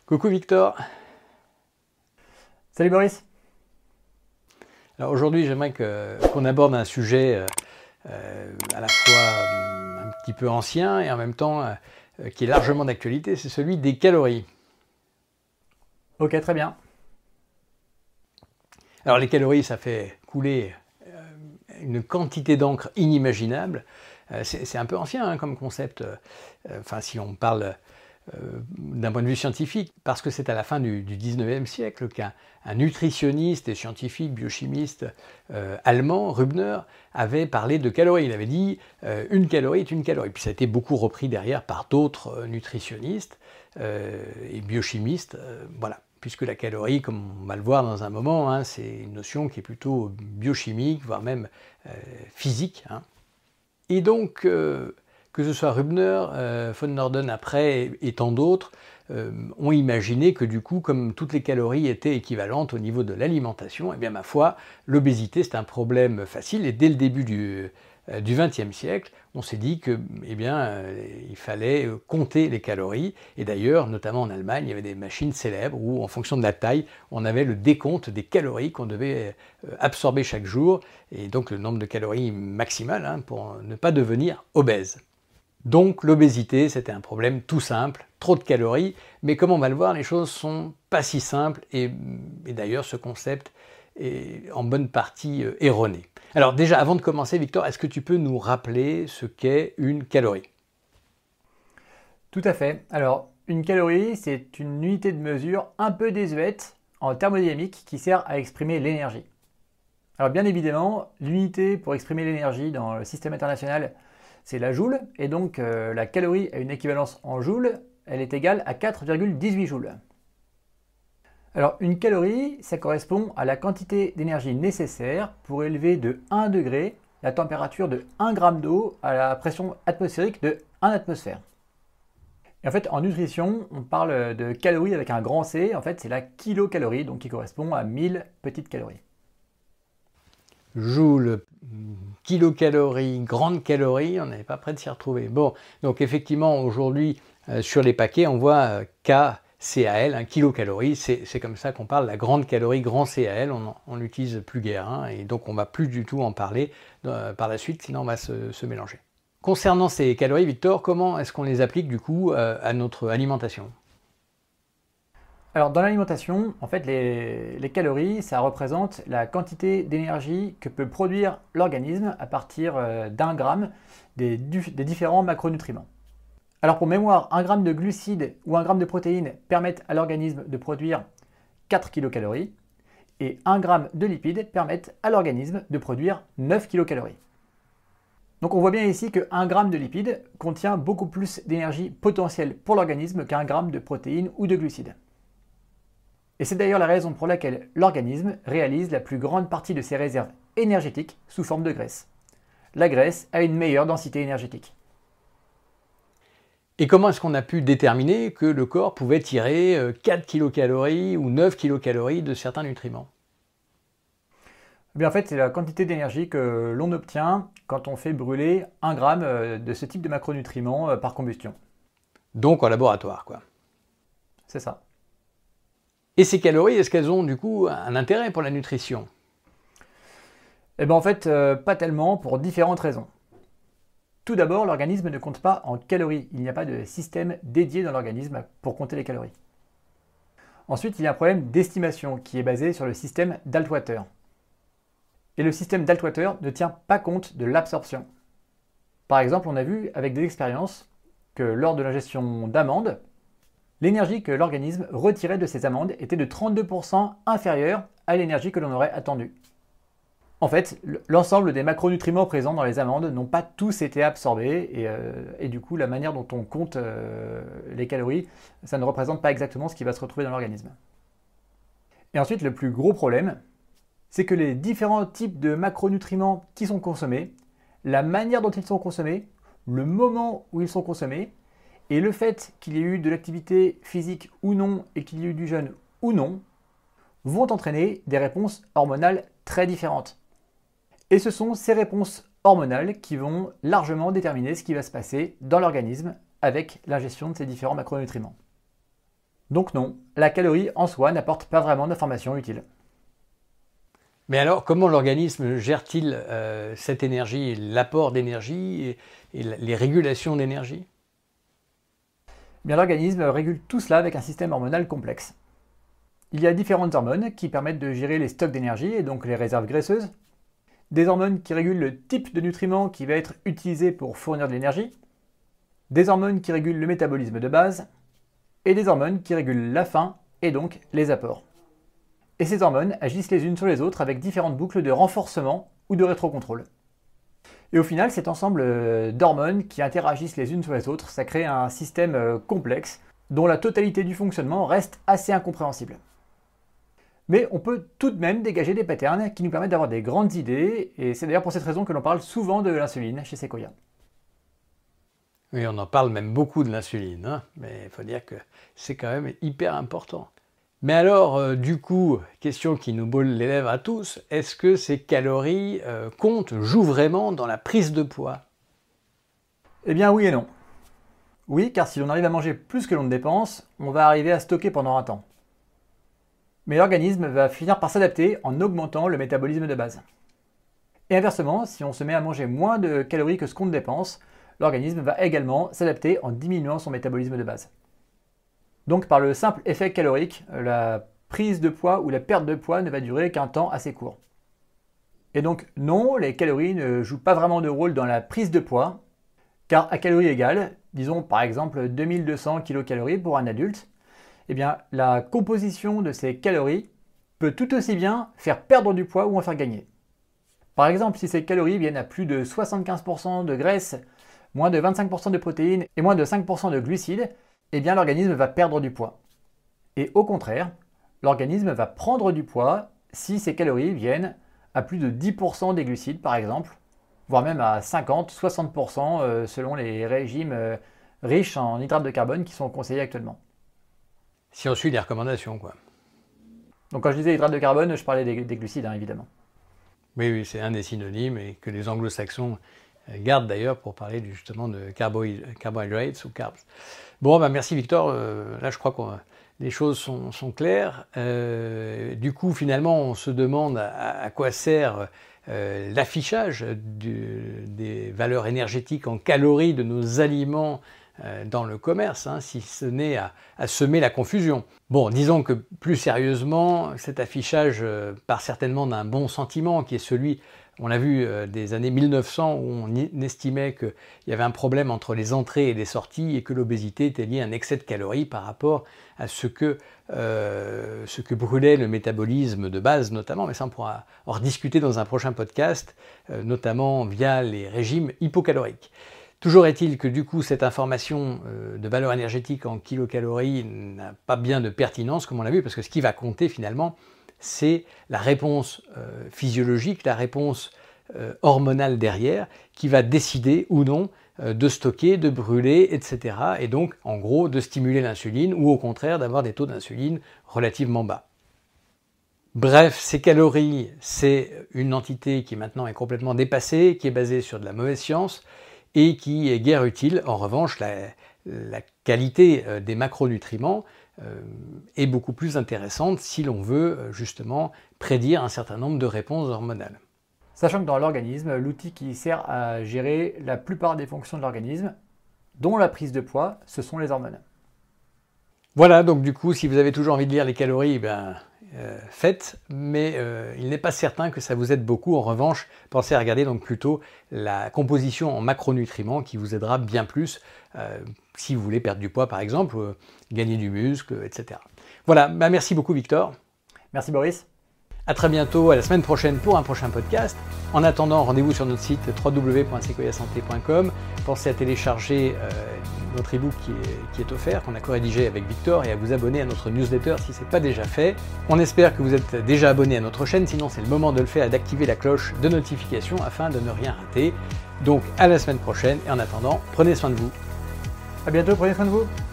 Coucou Victor. Salut Boris. Alors aujourd'hui, j'aimerais qu'on aborde un sujet à la fois un petit peu ancien et en même temps qui est largement d'actualité, c'est celui des calories. Ok, très bien. Alors les calories, ça fait couler une quantité d'encre inimaginable. C'est un peu ancien hein, comme concept, enfin si on parle d'un point de vue scientifique, parce que c'est à la fin du 19e siècle qu'un nutritionniste et scientifique biochimiste allemand, Rübner, avait parlé de calories. Il avait dit une calorie est une calorie. Puis ça a été beaucoup repris derrière par d'autres nutritionnistes et biochimistes. Voilà. Puisque la calorie, comme on va le voir dans un moment, hein, c'est une notion qui est plutôt biochimique, voire même physique. Hein. Et donc, que ce soit Rübner, von Norden après et tant d'autres, ont imaginé que du coup, comme toutes les calories étaient équivalentes au niveau de l'alimentation, eh bien ma foi, l'obésité c'est un problème facile. Et dès le début du XXe siècle, on s'est dit que, eh bien, il fallait compter les calories. Et d'ailleurs, notamment en Allemagne, il y avait des machines célèbres où, en fonction de la taille, on avait le décompte des calories qu'on devait absorber chaque jour, et donc le nombre de calories maximal hein, pour ne pas devenir obèse. Donc l'obésité, c'était un problème tout simple, trop de calories, mais comme on va le voir, les choses sont pas si simples, et d'ailleurs ce concept est en bonne partie erroné. Alors déjà, avant de commencer, Victor, est-ce que tu peux nous rappeler ce qu'est une calorie? Tout à fait. Alors, une calorie, c'est une unité de mesure un peu désuète en thermodynamique qui sert à exprimer l'énergie. Alors bien évidemment, l'unité pour exprimer l'énergie dans le système international, c'est la joule, et donc la calorie a une équivalence en joules, elle est égale à 4,18 joules. Alors une calorie, ça correspond à la quantité d'énergie nécessaire pour élever de 1 degré la température de 1 gramme d'eau à la pression atmosphérique de 1 atmosphère. Et en fait, en nutrition, on parle de calories avec un grand C, en fait c'est la kilocalorie, donc qui correspond à 1000 petites calories. Joule, kilocalories, grandes calories, on n'est pas prêt de s'y retrouver. Bon, donc effectivement, aujourd'hui, sur les paquets, on voit KCAL, un kilocalorie, c'est comme ça qu'on parle, la grande calorie, grand CAL, on l'utilise plus guère, hein, et donc on ne va plus du tout en parler par la suite, sinon on va se mélanger. Concernant ces calories, Victor, comment est-ce qu'on les applique du coup à notre alimentation? Alors dans l'alimentation, en fait les calories, ça représente la quantité d'énergie que peut produire l'organisme à partir d'un gramme des différents macronutriments. Alors pour mémoire, un gramme de glucides ou un gramme de protéines permettent à l'organisme de produire 4 kilocalories et 1 gramme de lipides permettent à l'organisme de produire 9 kilocalories. Donc on voit bien ici que 1 gramme de lipides contient beaucoup plus d'énergie potentielle pour l'organisme qu'un gramme de protéines ou de glucides. Et c'est d'ailleurs la raison pour laquelle l'organisme réalise la plus grande partie de ses réserves énergétiques sous forme de graisse. La graisse a une meilleure densité énergétique. Et comment est-ce qu'on a pu déterminer que le corps pouvait tirer 4 kilocalories ou 9 kilocalories de certains nutriments? Eh bien, en fait, c'est la quantité d'énergie que l'on obtient quand on fait brûler 1 gramme de ce type de macronutriments par combustion. Donc en laboratoire, quoi. C'est ça. Et ces calories, est-ce qu'elles ont du coup un intérêt pour la nutrition? Eh bien, en fait, pas tellement pour différentes raisons. Tout d'abord, l'organisme ne compte pas en calories. Il n'y a pas de système dédié dans l'organisme pour compter les calories. Ensuite, il y a un problème d'estimation qui est basé sur le système d'Altwater. Et le système d'Altwater ne tient pas compte de l'absorption. Par exemple, on a vu avec des expériences que lors de l'ingestion d'amandes, l'énergie que l'organisme retirait de ces amandes était de 32% inférieure à l'énergie que l'on aurait attendue. En fait, l'ensemble des macronutriments présents dans les amandes n'ont pas tous été absorbés et du coup, la manière dont on compte les calories, ça ne représente pas exactement ce qui va se retrouver dans l'organisme. Et ensuite, le plus gros problème, c'est que les différents types de macronutriments qui sont consommés, la manière dont ils sont consommés, le moment où ils sont consommés, et le fait qu'il y ait eu de l'activité physique ou non et qu'il y ait eu du jeûne ou non, vont entraîner des réponses hormonales très différentes. Et ce sont ces réponses hormonales qui vont largement déterminer ce qui va se passer dans l'organisme avec l'ingestion de ces différents macronutriments. Donc non, la calorie en soi n'apporte pas vraiment d'informations utiles. Mais alors, comment l'organisme gère-t-il cette énergie, l'apport d'énergie et les régulations d'énergie? Bien, l'organisme régule tout cela avec un système hormonal complexe. Il y a différentes hormones qui permettent de gérer les stocks d'énergie et donc les réserves graisseuses, des hormones qui régulent le type de nutriments qui va être utilisé pour fournir de l'énergie, des hormones qui régulent le métabolisme de base, et des hormones qui régulent la faim et donc les apports. Et ces hormones agissent les unes sur les autres avec différentes boucles de renforcement ou de rétrocontrôle. Et au final, cet ensemble d'hormones qui interagissent les unes sur les autres, ça crée un système complexe dont la totalité du fonctionnement reste assez incompréhensible. Mais on peut tout de même dégager des patterns qui nous permettent d'avoir des grandes idées, et c'est d'ailleurs pour cette raison que l'on parle souvent de l'insuline chez Sequoia. Oui, on en parle même beaucoup de l'insuline, hein, mais il faut dire que c'est quand même hyper important. Mais alors, du coup, question qui nous brûle les lèvres à tous, est-ce que ces calories comptent, jouent vraiment dans la prise de poids? Eh bien oui et non. Oui, car si l'on arrive à manger plus que l'on ne dépense, on va arriver à stocker pendant un temps. Mais l'organisme va finir par s'adapter en augmentant le métabolisme de base. Et inversement, si on se met à manger moins de calories que ce qu'on dépense, l'organisme va également s'adapter en diminuant son métabolisme de base. Donc par le simple effet calorique, la prise de poids ou la perte de poids ne va durer qu'un temps assez court. Et donc non, les calories ne jouent pas vraiment de rôle dans la prise de poids, car à calories égales, disons par exemple 2200 kcal pour un adulte, eh bien la composition de ces calories peut tout aussi bien faire perdre du poids ou en faire gagner. Par exemple, si ces calories viennent à plus de 75% de graisse, moins de 25% de protéines et moins de 5% de glucides, eh bien l'organisme va perdre du poids. Et au contraire, l'organisme va prendre du poids si ces calories viennent à plus de 10% des glucides par exemple, voire même à 50-60% selon les régimes riches en hydrates de carbone qui sont conseillés actuellement. Si on suit les recommandations, quoi. Donc quand je disais hydrates de carbone, je parlais des glucides, hein, évidemment. Oui, c'est un des synonymes et que les anglo-saxons gardent d'ailleurs pour parler justement de carbohydrates ou carbs. Bon, merci Victor, là je crois que les choses sont claires. Du coup, finalement, on se demande à quoi sert l'affichage des valeurs énergétiques en calories de nos aliments dans le commerce, hein, si ce n'est à semer la confusion. Bon, disons que plus sérieusement, cet affichage part certainement d'un bon sentiment qui est celui, on l'a vu, des années 1900 où on estimait qu'il y avait un problème entre les entrées et les sorties et que l'obésité était liée à un excès de calories par rapport à ce que brûlait le métabolisme de base notamment, mais ça on pourra en rediscuter dans un prochain podcast, notamment via les régimes hypocaloriques. Toujours est-il que du coup cette information de valeur énergétique en kilocalories n'a pas bien de pertinence comme on l'a vu, parce que ce qui va compter finalement c'est la réponse physiologique, la réponse hormonale derrière qui va décider ou non de stocker, de brûler, etc. Et donc en gros de stimuler l'insuline ou au contraire d'avoir des taux d'insuline relativement bas. Bref, ces calories, c'est une entité qui maintenant est complètement dépassée, qui est basée sur de la mauvaise science, et qui est guère utile. En revanche, la qualité des macronutriments est beaucoup plus intéressante si l'on veut justement prédire un certain nombre de réponses hormonales. Sachant que dans l'organisme, l'outil qui sert à gérer la plupart des fonctions de l'organisme, dont la prise de poids, ce sont les hormones. Voilà, donc du coup, si vous avez toujours envie de lire les calories, faites, mais il n'est pas certain que ça vous aide beaucoup. En revanche, pensez à regarder donc plutôt la composition en macronutriments qui vous aidera bien plus si vous voulez perdre du poids par exemple, gagner du muscle, etc. Voilà, merci beaucoup Victor. Merci Boris. À très bientôt, à la semaine prochaine pour un prochain podcast. En attendant, rendez-vous sur notre site www.sequoiasanté.com. Pensez à télécharger notre e-book qui est offert, qu'on a co-rédigé avec Victor, et à vous abonner à notre newsletter si ce n'est pas déjà fait. On espère que vous êtes déjà abonné à notre chaîne, sinon c'est le moment de le faire et d'activer la cloche de notification afin de ne rien rater. Donc à la semaine prochaine, et en attendant, prenez soin de vous. À bientôt, prenez soin de vous.